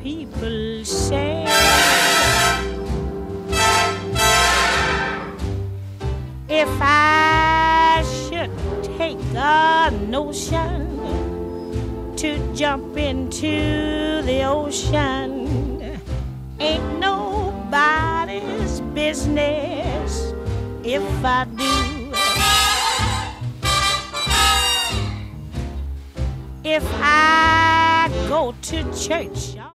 people say. If I should take a notion to jump into the ocean, ain't nobody's business if I do. If I go to church